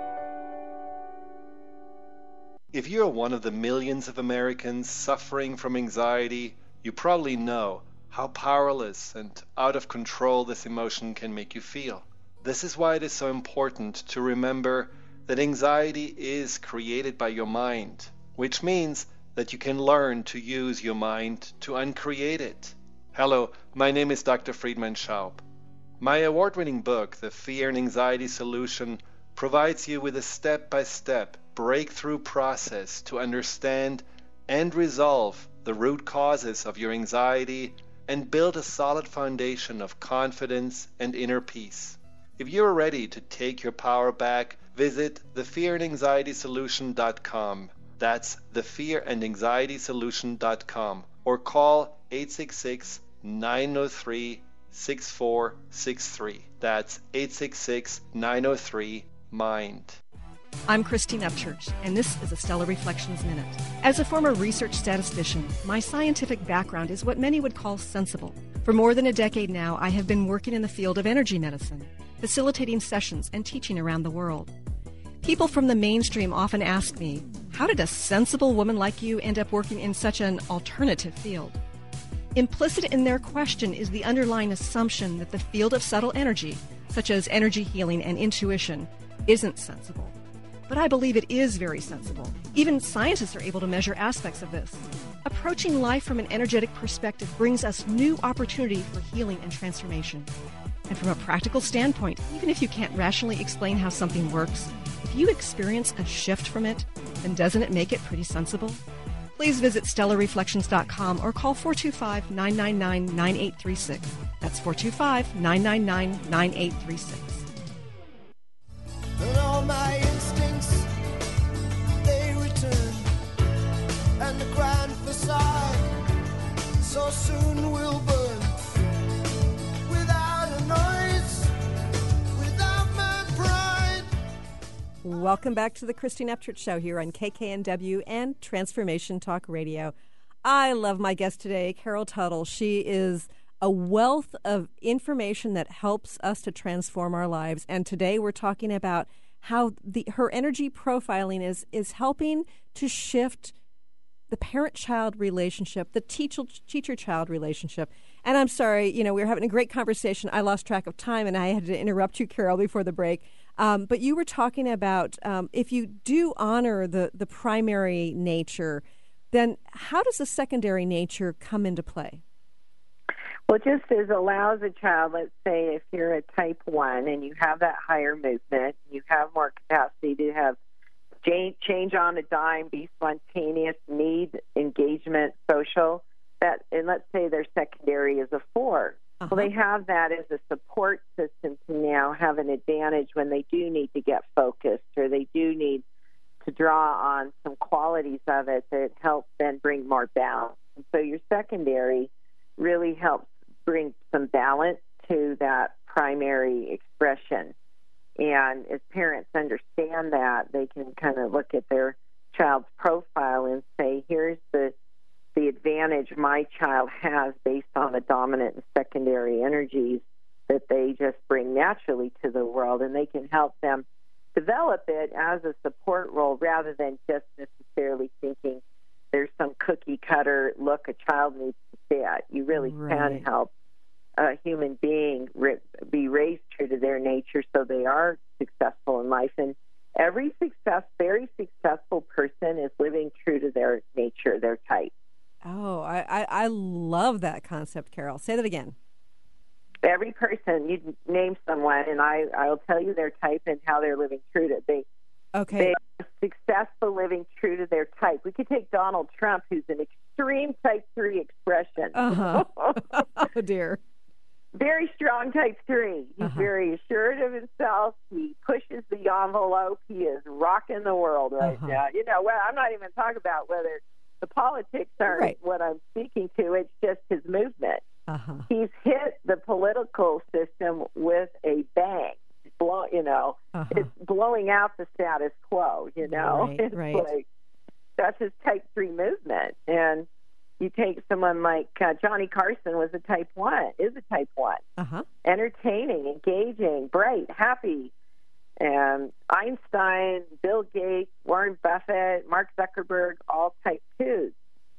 If you're one of the millions of Americans suffering from anxiety, you probably know how powerless and out of control this emotion can make you feel. This is why it is so important to remember that anxiety is created by your mind, which means that you can learn to use your mind to uncreate it. Hello, my name is Doctor Friedemann Schaub. My award-winning book, The Fear and Anxiety Solution, provides you with a step-by-step breakthrough process to understand and resolve the root causes of your anxiety and build a solid foundation of confidence and inner peace. If you're ready to take your power back, visit the fear and anxiety solution dot com. That's the fear and anxiety solution dot com or call eight six six, nine zero three, six four six three. That's eight six six, nine zero three, MIND. I'm Christine Upchurch, and this is a Stellar Reflections Minute. As a former research statistician, my scientific background is what many would call sensible. For more than a decade now, I have been working in the field of energy medicine, facilitating sessions and teaching around the world. People from the mainstream often ask me, how did a sensible woman like you end up working in such an alternative field? Implicit in their question is the underlying assumption that the field of subtle energy, such as energy healing and intuition, isn't sensible. But I believe it is very sensible. Even scientists are able to measure aspects of this. Approaching life from an energetic perspective brings us new opportunity for healing and transformation. And from a practical standpoint, even if you can't rationally explain how something works, if you experience a shift from it, then doesn't it make it pretty sensible? Please visit stellar reflections dot com or call four two five, nine nine nine, nine eight three six. That's four two five, nine nine nine, nine eight three six. And all my instincts, they return, and the grand facade so soon will burn, without a noise, without my pride. Welcome back to the Christine Upchurch Show here on K K N W and Transformation Talk Radio. I love my guest today, Carol Tuttle. She is a wealth of information that helps us to transform our lives. And today we're talking about how the her energy profiling is is helping to shift the parent-child relationship, the teacher, teacher-child relationship. And I'm sorry, you know, we were having a great conversation. I lost track of time, and I had to interrupt you, Carol, before the break. Um, but you were talking about um, if you do honor the, the primary nature, then how does the secondary nature come into play? Well, just as allows a child, let's say if you're a type one and you have that higher movement, you have more capacity to have change on a dime, be spontaneous, need engagement, social, that, and let's say their secondary is a four. Uh-huh. Well, they have that as a support system to now have an advantage when they do need to get focused or they do need to draw on some qualities of it that help then bring more balance. And so your secondary really helps bring some balance to that primary expression. And as parents understand that, they can kind of look at their child's profile and say, here's the the advantage my child has based on the dominant and secondary energies that they just bring naturally to the world, and they can help them develop it as a support role rather than just necessarily thinking there's some cookie-cutter look a child needs to fit. You really right. can help a human being re- be raised true to their nature so they are successful in life. And every success, very successful person is living true to their nature, their type. Oh, I, I, I love that concept, Carol. Say that again. every person, you name someone, and I, I'll tell you their type and how they're living true to they. Okay. They are successful living true to their type. We could take Donald Trump, who's an extreme type three expression. Uh-huh. Oh, dear. Very strong type three. He's uh-huh. very assured of himself. He pushes the envelope. He is rocking the world right uh-huh. now. You know, well, I'm not even talking about whether the politics aren't right. what I'm speaking to. It's just his movement. Uh-huh. He's hit the political system with a bang. Blow, you know, uh-huh. it's blowing out the status quo. You know, right, it's right. like that's his type three movement. And you take someone like uh, Johnny Carson was a type one, is a type one, uh-huh. entertaining, engaging, bright, happy. And Einstein, Bill Gates, Warren Buffett, Mark Zuckerberg, all type twos.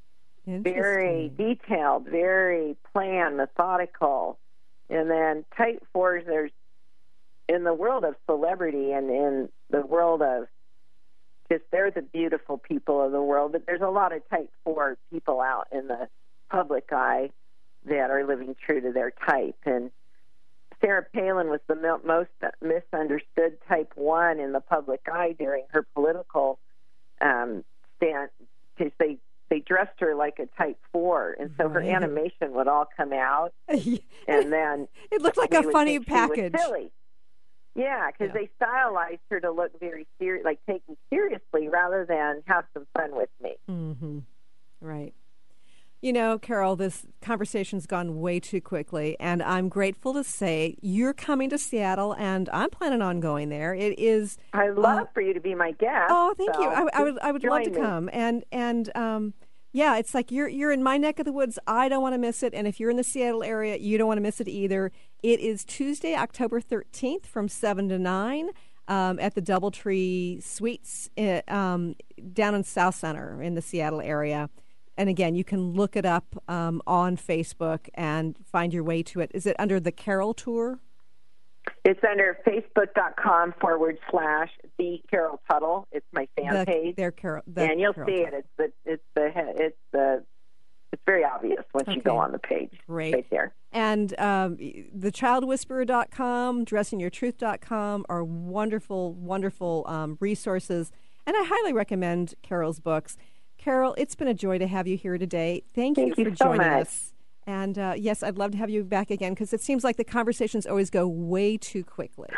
Very detailed, very planned, methodical. And then type fours, there's in the world of celebrity and in the world of just they're the beautiful people of the world, but there's a lot of type four people out in the public eye that are living true to their type. And Sarah Palin was the most misunderstood type one in the public eye during her political um, stand, because they, they dressed her like a type four, and so her right. animation would all come out, and then it looked like a funny package. She was silly. Yeah, because yeah. they stylized her to look very serious, like taken seriously, rather than have some fun with me. Mm-hmm. Right. You know, Carol, this conversation's gone way too quickly, and I'm grateful to say you're coming to Seattle, and I'm planning on going there. It is. I'd love uh, for you to be my guest. Oh, thank so you. I, I would. I would love to me. come, and and um, yeah, it's like you're you're in my neck of the woods. I don't want to miss it, and if you're in the Seattle area, you don't want to miss it either. It is Tuesday, October thirteenth, from seven to nine. Um, at the Doubletree Suites uh, um, down in South Center in the Seattle area. And again, you can look it up um, on Facebook and find your way to it. Is it under the Carol Tour? It's under facebook.com forward slash the Carol Tuttle. It's my fan the, page. Their Carol, the and you'll Carol see Tuttle. it. It's the it's the it's the it's very obvious once okay. you go on the page. Great. Right there. And um, the child whisperer dot com, dressing your truth dot com are wonderful, wonderful um, resources. And I highly recommend Carol's books. Carol, it's been a joy to have you here today. Thank, Thank you, you for so joining much. us. And uh, yes, I'd love to have you back again because it seems like the conversations always go way too quickly.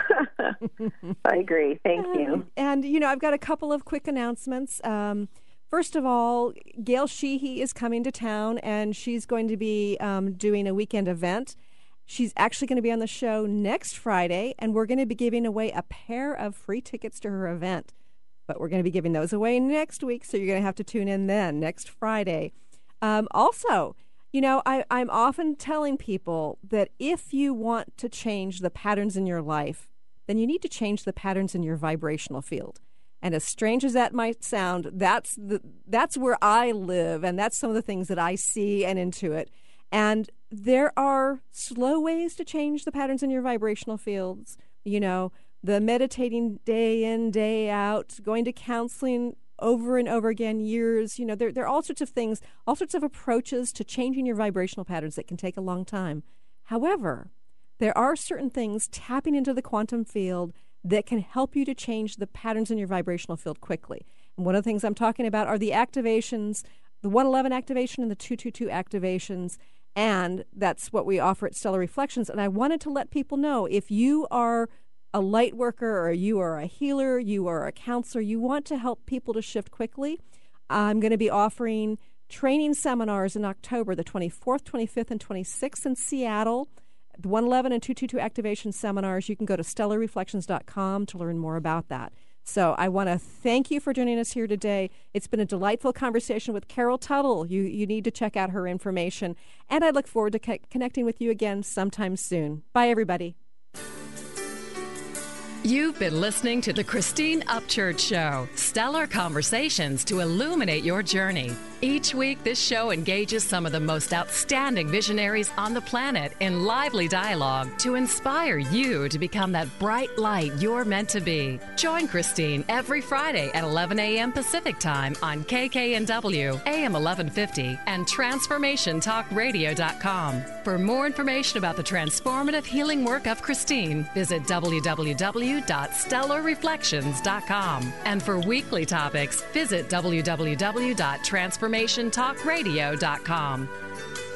I agree. Thank and, you. And, you know, I've got a couple of quick announcements. Um, first of all, Gail Sheehy is coming to town, and she's going to be um, doing a weekend event. She's actually going to be on the show next Friday, and we're going to be giving away a pair of free tickets to her event. But we're going to be giving those away next week, so you're going to have to tune in then, next Friday. Um, also, you know, I, I'm often telling people that if you want to change the patterns in your life, then you need to change the patterns in your vibrational field. And as strange as that might sound, that's the that's where I live, and that's some of the things that I see and intuit. And there are slow ways to change the patterns in your vibrational fields, you know, the meditating day in, day out, going to counseling over and over again, years, you know, there, there are all sorts of things, all sorts of approaches to changing your vibrational patterns that can take a long time. However, there are certain things tapping into the quantum field that can help you to change the patterns in your vibrational field quickly. And one of the things I'm talking about are the activations, the one eleven activation and the two two two activations, and that's what we offer at Stellar Reflections. And I wanted to let people know, if you are a light worker or you are a healer, you are a counselor, you want to help people to shift quickly, I'm going to be offering training seminars in October, the twenty-fourth, twenty-fifth, and twenty-sixth in Seattle. The one eleven and two two two activation seminars. You can go to stellar reflections dot com to learn more about that. So I want to thank you for joining us here today. It's been a delightful conversation with Carol Tuttle. You you need to check out her information. And I look forward to co- connecting with you again sometime soon. Bye, everybody. You've been listening to the Christine Upchurch Show, stellar conversations to illuminate your journey. Each week, this show engages some of the most outstanding visionaries on the planet in lively dialogue to inspire you to become that bright light you're meant to be. Join Christine every Friday at eleven a.m. Pacific Time on K K N W, A M eleven fifty, and transformation talk radio dot com. For more information about the transformative healing work of Christine, visit w w w dot stellar reflections dot com. And for weekly topics, visit w w w dot transformation talk radio dot com.